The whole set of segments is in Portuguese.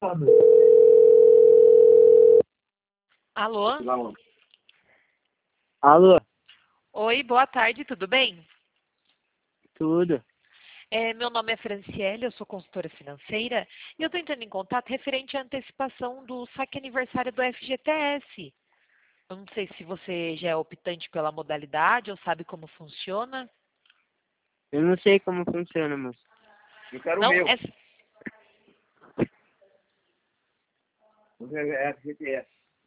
Alô? Alô, Oi, boa tarde, tudo bem? tudo? Meu nome é Franciele, eu sou consultora financeira e eu estou entrando em contato referente à antecipação do saque aniversário do FGTS. Eu não sei se você já é optante pela modalidade ou sabe como funciona. Eu não sei como funciona, moço. Eu quero o Não? meu. É FGTS.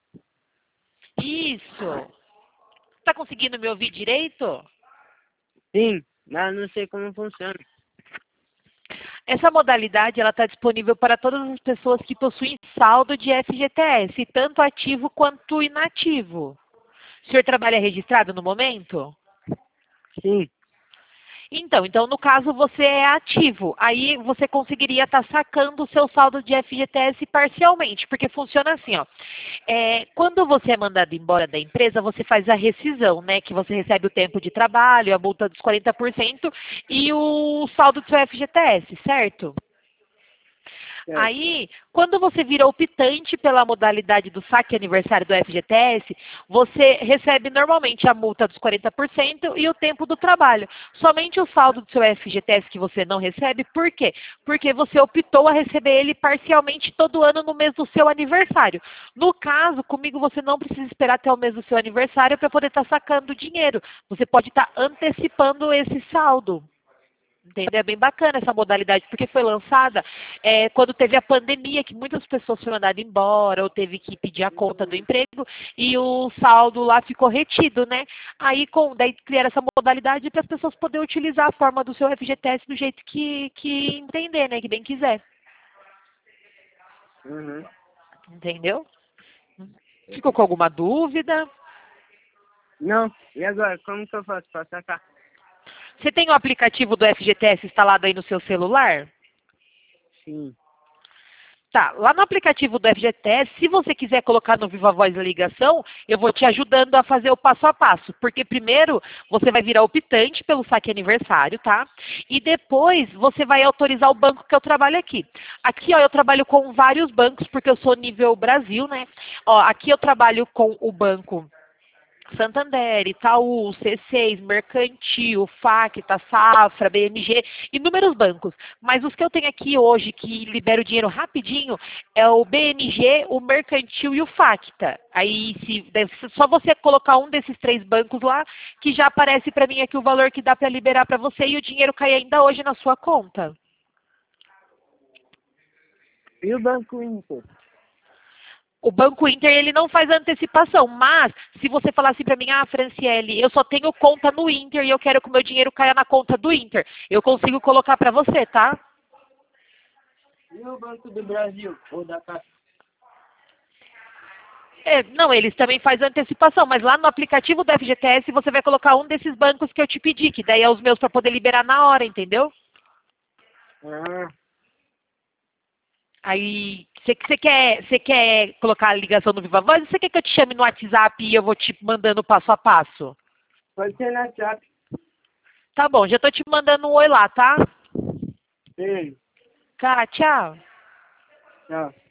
Isso! Está conseguindo me ouvir direito? Sim, mas eu não sei como funciona. Essa modalidade ela está disponível para todas as pessoas que possuem saldo de FGTS, tanto ativo quanto inativo. O senhor trabalha registrado no momento? Sim, Então, no caso, você é ativo. Aí você conseguiria estar sacando o seu saldo de FGTS parcialmente, porque funciona assim, ó. Quando você é mandado embora da empresa, você faz a rescisão, né? Que você recebe o tempo de trabalho, a multa dos 40% e o saldo do seu FGTS, certo? certo. Aí, quando você vira optante pela modalidade do saque aniversário do FGTS, você recebe normalmente a multa dos 40% e o tempo do trabalho. Somente o saldo do seu FGTS que você não recebe, por quê? Porque você optou a receber ele parcialmente todo ano no mês do seu aniversário. No caso, comigo você não precisa esperar até o mês do seu aniversário para poder estar sacando o dinheiro. Você pode estar antecipando esse saldo. Entendeu? É bem bacana essa modalidade, porque foi lançada quando teve a pandemia, que muitas pessoas foram mandadas embora, ou teve que pedir a conta do emprego, e o saldo lá ficou retido, né? Daí criaram essa modalidade para as pessoas poderem utilizar a forma do seu FGTS do jeito que entender, né? Que bem quiser. Uhum. Entendeu? Ficou com alguma dúvida? Não, e agora, como que eu faço pra sacar? Você tem o aplicativo do FGTS instalado aí no seu celular? Sim. Tá, lá no aplicativo do FGTS, se você quiser colocar no Viva Voz a ligação, eu vou te ajudando a fazer o passo a passo. Porque primeiro você vai virar optante pelo saque aniversário, tá? E depois você vai autorizar o banco que eu trabalho aqui. Aqui, ó, eu trabalho com vários bancos, porque eu sou nível Brasil, né? Ó, aqui eu trabalho com o banco Santander, Itaú, C6, Mercantil, Facta, Safra, BMG, inúmeros bancos. Mas os que eu tenho aqui hoje, que libero dinheiro rapidinho, é o BMG, o Mercantil e o Facta. Aí, só você colocar um desses três bancos lá, que já aparece para mim aqui o valor que dá para liberar para você e o dinheiro cai ainda hoje na sua conta. E o Banco Inter? O Banco Inter, ele não faz antecipação, mas se você falar assim para mim, Franciele, eu só tenho conta no Inter e eu quero que o meu dinheiro caia na conta do Inter, eu consigo colocar para você, tá? E o Banco do Brasil? Ou da Caixa? Não, eles também fazem antecipação, mas lá no aplicativo do FGTS você vai colocar um desses bancos que eu te pedi, que daí é os meus para poder liberar na hora, entendeu? Ah, Aí, você quer colocar a ligação no Viva Voz ou você quer que eu te chame no WhatsApp e eu vou te mandando passo a passo? pode ser na chat. Tá bom, já tô te mandando um oi lá, tá? Sim. Cara, tchau. Tchau.